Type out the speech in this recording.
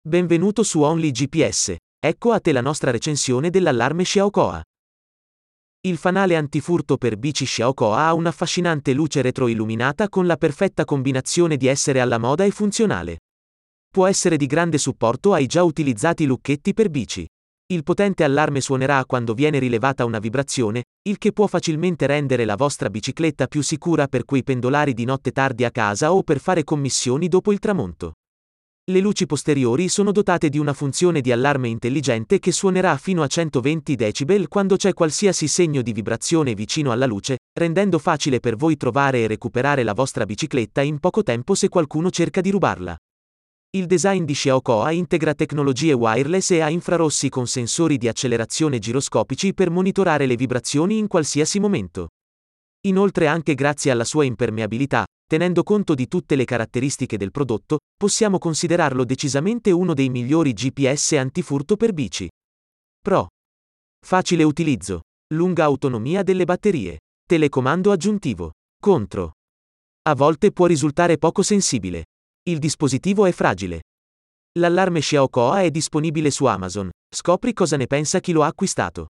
Benvenuto su Only GPS. Ecco a te la nostra recensione dell'allarme Xiaokoa. Il fanale antifurto per bici Xiaokoa ha un'affascinante luce retroilluminata con la perfetta combinazione di essere alla moda e funzionale. Può essere di grande supporto ai già utilizzati lucchetti per bici. Il potente allarme suonerà quando viene rilevata una vibrazione, il che può facilmente rendere la vostra bicicletta più sicura per quei pendolari di notte tardi a casa o per fare commissioni dopo il tramonto. Le luci posteriori sono dotate di una funzione di allarme intelligente che suonerà fino a 120 decibel quando c'è qualsiasi segno di vibrazione vicino alla luce, rendendo facile per voi trovare e recuperare la vostra bicicletta in poco tempo se qualcuno cerca di rubarla. Il design di Xiaokoa integra tecnologie wireless e a infrarossi con sensori di accelerazione giroscopici per monitorare le vibrazioni in qualsiasi momento. Inoltre, anche grazie alla sua impermeabilità, tenendo conto di tutte le caratteristiche del prodotto, possiamo considerarlo decisamente uno dei migliori GPS antifurto per bici. Pro. Facile utilizzo. Lunga autonomia delle batterie. Telecomando aggiuntivo. Contro. A volte può risultare poco sensibile. Il dispositivo è fragile. L'allarme Xiaokoa è disponibile su Amazon. Scopri cosa ne pensa chi lo ha acquistato.